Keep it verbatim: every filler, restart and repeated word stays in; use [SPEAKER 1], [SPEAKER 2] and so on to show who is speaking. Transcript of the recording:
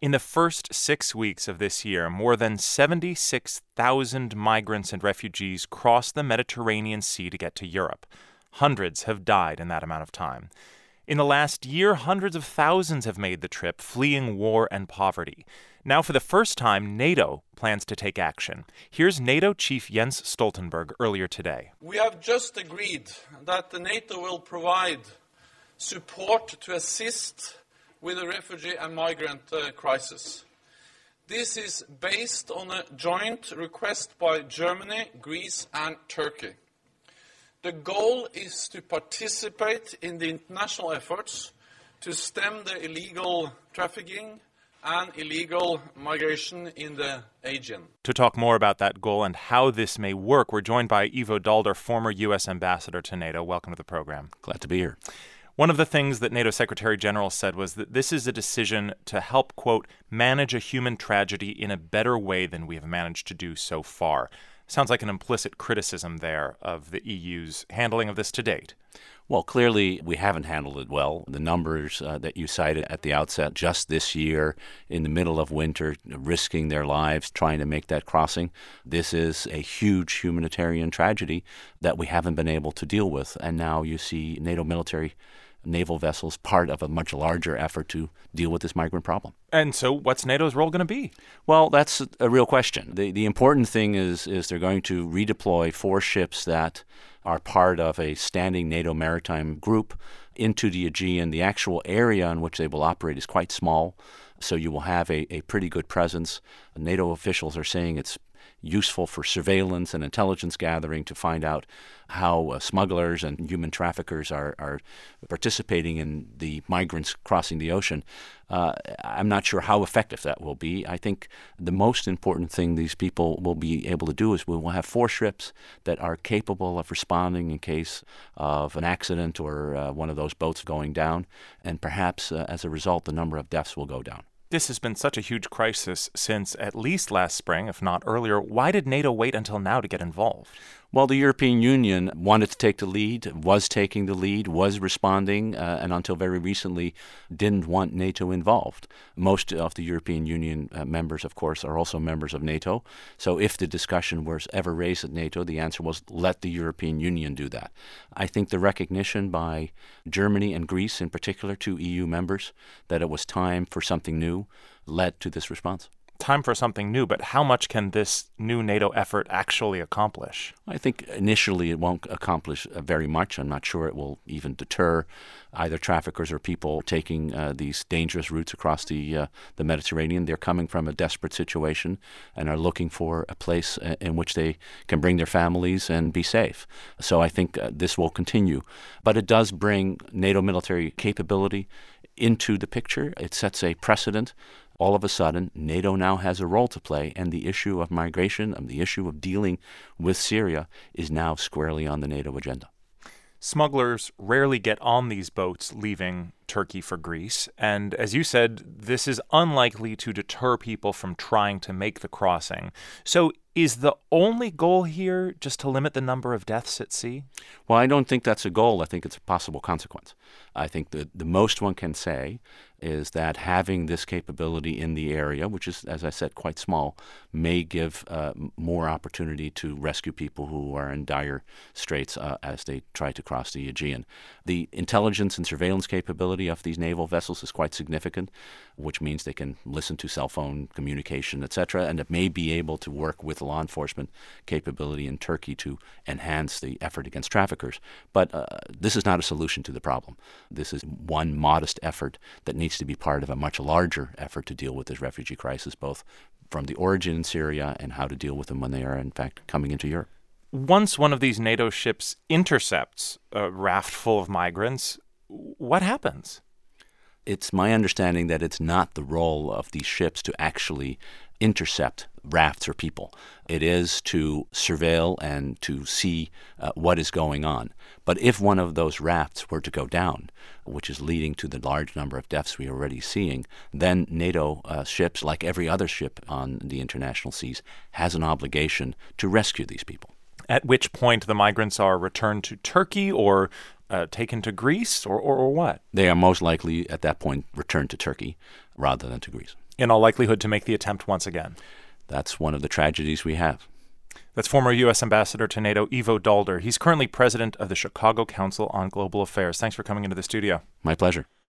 [SPEAKER 1] In the first six weeks of this year, more than seventy-six thousand migrants and refugees crossed the Mediterranean Sea to get to Europe. Hundreds have died in that amount of time. In the last year, hundreds of thousands have made the trip, fleeing war and poverty. Now, for the first time, NATO plans to take action. Here's NATO Chief Jens Stoltenberg earlier today.
[SPEAKER 2] We have just agreed that the NATO will provide support to assist with the refugee and migrant uh, crisis. This is based on a joint request by Germany, Greece and Turkey. The goal is to participate in the international efforts to stem the illegal trafficking and illegal migration in the Aegean.
[SPEAKER 1] To talk more about that goal and how this may work, we're joined by Ivo Daalder, former U S ambassador to NATO. Welcome to the program.
[SPEAKER 3] Glad to be here.
[SPEAKER 1] One of the things that NATO Secretary General said was that this is a decision to help, quote, manage a human tragedy in a better way than we have managed to do so far. Sounds like an implicit criticism there of the E U's handling of this to date.
[SPEAKER 3] Well, clearly, we haven't handled it well. The numbers uh, that you cited at the outset, just this year, in the middle of winter, risking their lives trying to make that crossing, this is a huge humanitarian tragedy that we haven't been able to deal with. And now you see NATO military naval vessels part of a much larger effort to deal with this migrant problem.
[SPEAKER 1] And so what's NATO's role going to be?
[SPEAKER 3] Well, that's a real question. The the important thing is is they're going to redeploy four ships that are part of a standing NATO maritime group into the Aegean. The actual area in which they will operate is quite small, so you will have a, a pretty good presence. NATO officials are saying it's useful for surveillance and intelligence gathering to find out how uh, smugglers and human traffickers are, are participating in the migrants crossing the ocean. Uh, I'm not sure how effective that will be. I think the most important thing these people will be able to do is we will have four ships that are capable of responding in case of an accident or uh, one of those boats going down, and perhaps uh, as a result the number of deaths will go down.
[SPEAKER 1] This has been such a huge crisis since at least last spring, if not earlier. Why did NATO wait until now to get involved?
[SPEAKER 3] Well, the European Union wanted to take the lead, was taking the lead, was responding, uh, and until very recently didn't want NATO involved. Most of the European Union uh, members, of course, are also members of NATO. So if the discussion was ever raised at NATO, the answer was let the European Union do that. I think the recognition by Germany and Greece in particular, two E U members, that it was time for something new led to this response.
[SPEAKER 1] Time for something new, but how much can this new NATO effort actually accomplish?
[SPEAKER 3] I think initially it won't accomplish uh, very much. I'm not sure it will even deter either traffickers or people taking uh, these dangerous routes across the uh, the Mediterranean. They're coming from a desperate situation and are looking for a place uh, in which they can bring their families and be safe. So I think uh, this will continue. But it does bring NATO military capability into the picture. It sets a precedent. All of a sudden, NATO now has a role to play, and the issue of migration and the issue of dealing with Syria is now squarely on the NATO agenda.
[SPEAKER 1] Smugglers rarely get on these boats leaving Turkey for Greece, and as you said, this is unlikely to deter people from trying to make the crossing. So is the only goal here just to limit the number of deaths at sea?
[SPEAKER 3] Well, I don't think that's a goal. I think it's a possible consequence. I think that the most one can say is that having this capability in the area, which is, as I said, quite small, may give uh, more opportunity to rescue people who are in dire straits uh, as they try to cross the Aegean. The intelligence and surveillance capability of these naval vessels is quite significant, which means they can listen to cell phone communication, et cetera, and it may be able to work with law enforcement capability in Turkey to enhance the effort against traffickers. But uh, this is not a solution to the problem. This is one modest effort that needs to be part of a much larger effort to deal with this refugee crisis, both from the origin in Syria and how to deal with them when they are, in fact, coming into Europe.
[SPEAKER 1] Once one of these NATO ships intercepts a raft full of migrants, what happens?
[SPEAKER 3] It's my understanding that it's not the role of these ships to actually intercept rafts or people. It is to surveil and to see uh, what is going on. But if one of those rafts were to go down, which is leading to the large number of deaths we are already seeing, then NATO uh, ships, like every other ship on the international seas, has an obligation to rescue these people.
[SPEAKER 1] At which point the migrants are returned to Turkey or uh, taken to Greece or, or, or what?
[SPEAKER 3] They are most likely at that point returned to Turkey rather than to Greece.
[SPEAKER 1] in all likelihood, to make the attempt once again.
[SPEAKER 3] That's one of the tragedies we have.
[SPEAKER 1] That's former U S Ambassador to NATO, Ivo Daalder. He's currently president of the Chicago Council on Global Affairs. Thanks for coming into the studio.
[SPEAKER 3] My pleasure.